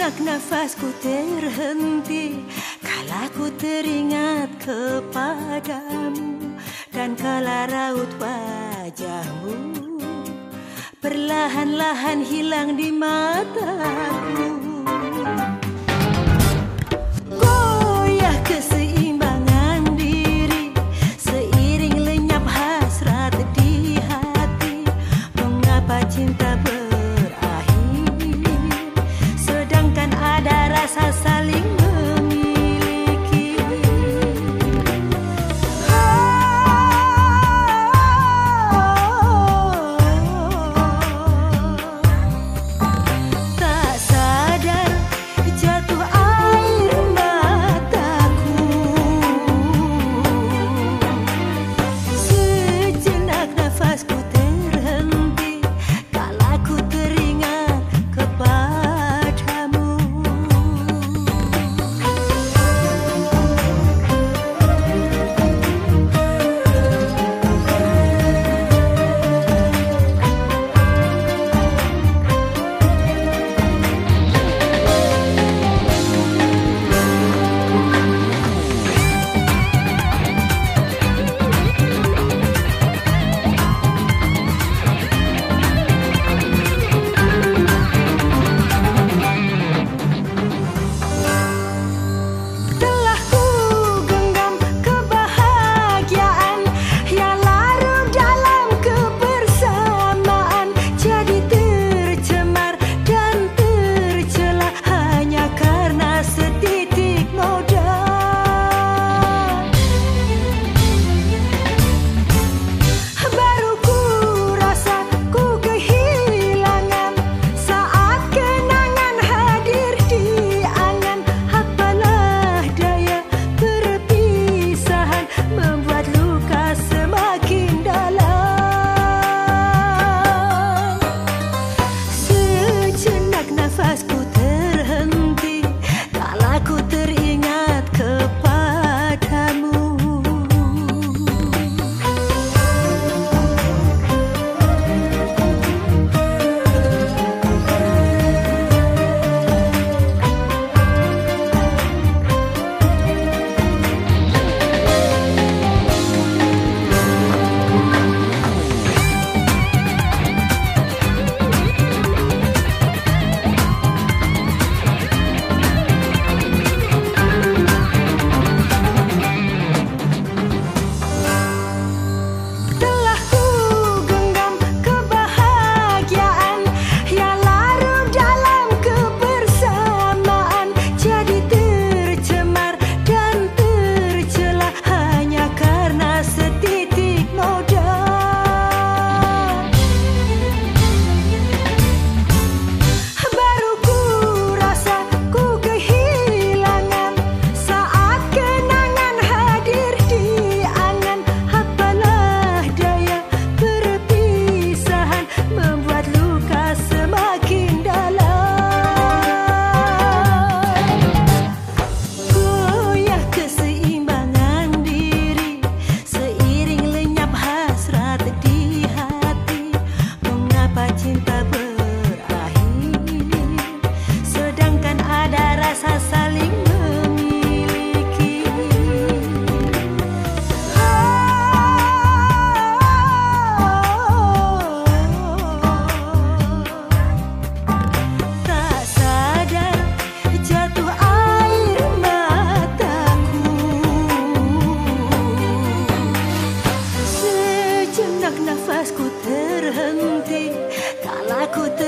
Sejenak nafasku terhenti kala ku teringat kepadamu, dan kala raut wajahmu perlahan-lahan hilang di mataku. Goyah keseimbangan diri seiring lenyap hasrat di hati. Mengapa cinta rasa saling memiliki? Tak sadar jatuh air mataku. Sejenak nafasku terhenti kala ku teringat kepadamu. Nafasku terhenti kala ku teringat kepadamu. Cinta berakhir, sedangkan ada rasa saling memiliki. Tak sadar jatuh air mataku. Sejenak nafasku terhenti kala ku